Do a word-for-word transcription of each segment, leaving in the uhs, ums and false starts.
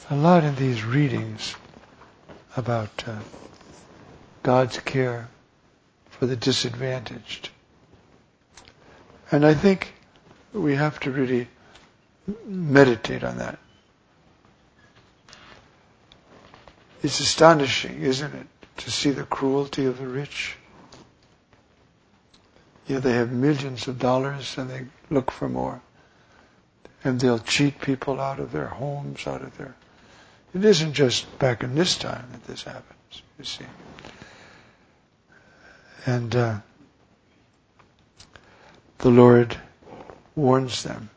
a lot in these readings about uh, God's care for the disadvantaged. And I think we have to really meditate on that. It's astonishing, isn't it, to see the cruelty of the rich? You know, they have millions of dollars and they look for more. And they'll cheat people out of their homes, out of their... It isn't just back in this time that this happens, you see. And uh, the Lord warns them.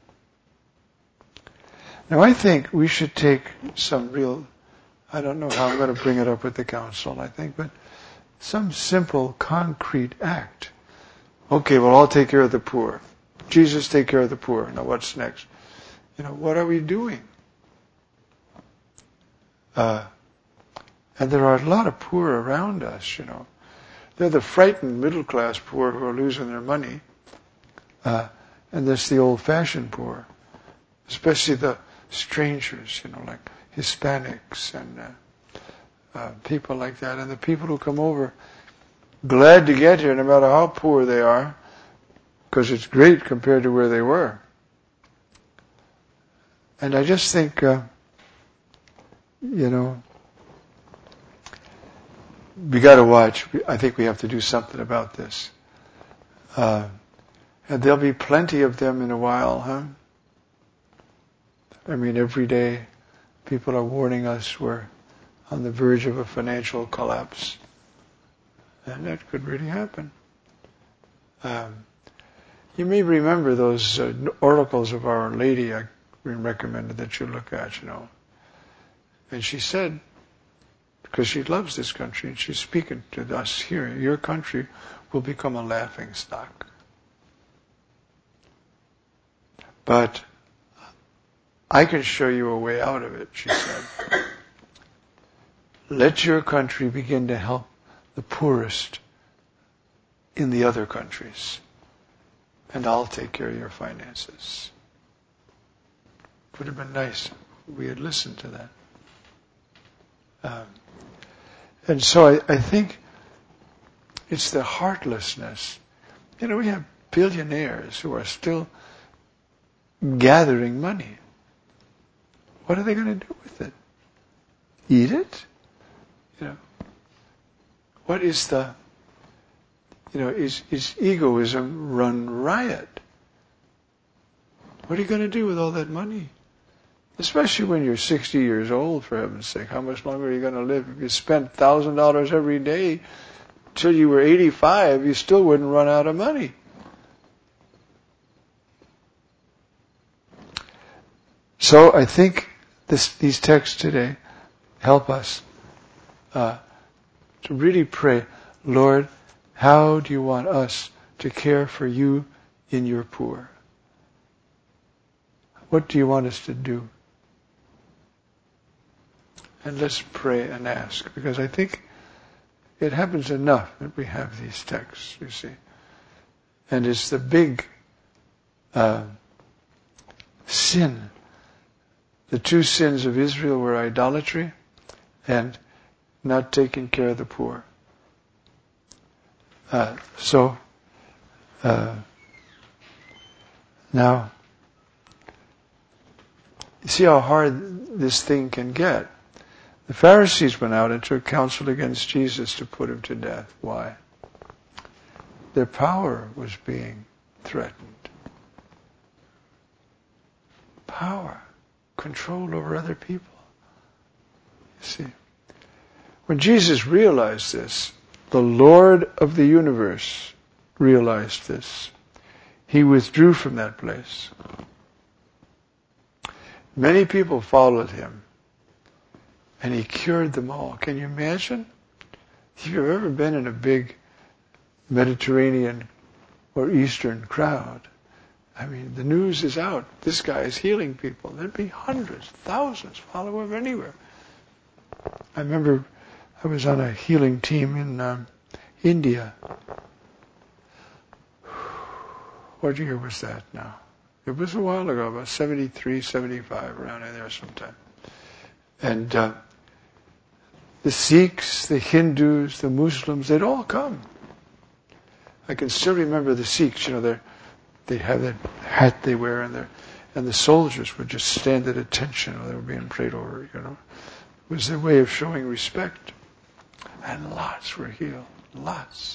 Now I think we should take some real, I don't know how I'm going to bring it up with the council, I think, but some simple, concrete act. Okay, well, I'll take care of the poor. Jesus, take care of the poor. Now what's next? You know, what are we doing? Uh, and there are a lot of poor around us, you know. They're the frightened middle-class poor who are losing their money. Uh, and there's the old-fashioned poor. Especially the strangers, you know, like Hispanics and uh, uh, people like that. And the people who come over, glad to get here no matter how poor they are, because it's great compared to where they were. And I just think, uh, you know, we got to watch. I think we have to do something about this. Uh, and there'll be plenty of them in a while, huh? I mean, every day people are warning us we're on the verge of a financial collapse. And that could really happen. Um, you may remember those uh, oracles of Our Lady I recommended that you look at, you know. And she said, because she loves this country, and she's speaking to us here, your country will become a laughing stock. But I can show you a way out of it, she said. Let your country begin to help the poorest in the other countries, and I'll take care of your finances. Would have been nice if we had listened to that. Um, and so I, I think it's the heartlessness. You know, we have billionaires who are still gathering money. What are they going to do with it? Eat it? You know, what is the, you know, is, is egoism run riot? What are you going to do with all that money? Especially when you're sixty years old, for heaven's sake. How much longer are you going to live? If you spent one thousand dollars every day till you were eighty-five, you still wouldn't run out of money. So I think this, these texts today help us uh, to really pray, Lord, how do you want us to care for you in your poor? What do you want us to do? And let's pray and ask, because I think it happens enough that we have these texts, you see. And it's the big uh, sin. The two sins of Israel were idolatry and not taking care of the poor. Uh, so, uh, now, you see how hard this thing can get. The Pharisees went out and took counsel against Jesus to put him to death. Why? Their power was being threatened. Power. Control over other people. You see. When Jesus realized this, the Lord of the universe realized this. He withdrew from that place. Many people followed him. And he cured them all. Can you imagine? If you've ever been in a big Mediterranean or Eastern crowd, I mean, the news is out. This guy is healing people. There'd be hundreds, thousands follow him anywhere. I remember I was on a healing team in um, India. What year was that now? It was a while ago, about seventy-three, seventy-five, around in there sometime. And uh, the Sikhs, the Hindus, the Muslims, they'd all come. I can still remember the Sikhs, you know, they they have that hat they wear, and, and the soldiers would just stand at attention while they were being prayed over, you know. It was their way of showing respect. And lots were healed. Lots.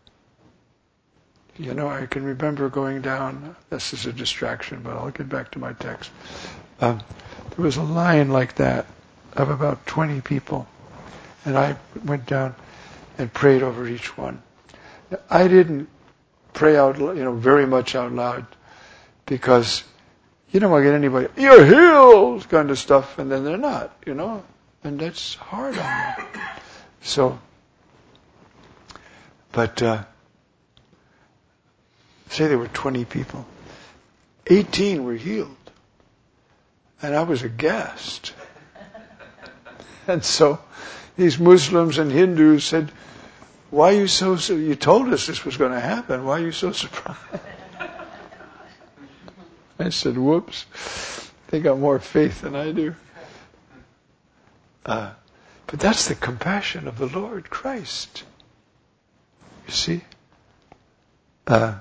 You know, I can remember going down, this is a distraction, but I'll get back to my text. Um, there was a line like that of about twenty people. And I went down and prayed over each one. I didn't pray out, you know, very much out loud, because you don't want to get anybody, you're healed, kind of stuff, and then they're not, you know, and that's hard on them. So, but uh, say there were twenty people, eighteen were healed, and I was aghast. And so these Muslims and Hindus said, why are you so, so, you told us this was going to happen, why are you so surprised? I said, whoops, they got more faith than I do. Uh, but that's the compassion of the Lord Christ. You see? Uh,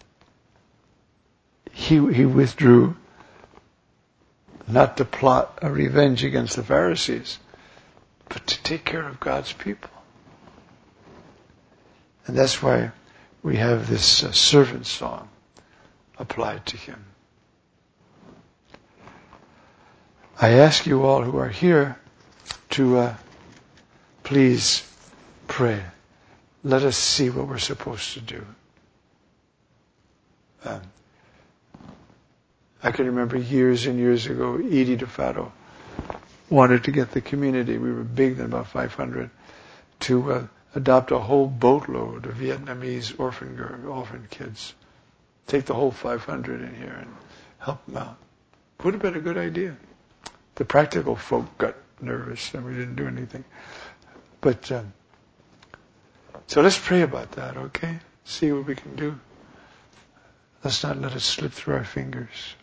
he, he withdrew not to plot a revenge against the Pharisees, but to take care of God's people. And that's why we have this uh, servant song applied to him. I ask you all who are here to uh, please pray. Let us see what we're supposed to do. Um, I can remember years and years ago, Edie DeFato wanted to get the community, we were big then, about five hundred, to uh, adopt a whole boatload of Vietnamese orphan girl, orphan kids. Take the whole five hundred in here and help them out. Would have been a good idea. The practical folk got nervous and we didn't do anything. But, um, so let's pray about that, okay? See what we can do. Let's not let it slip through our fingers.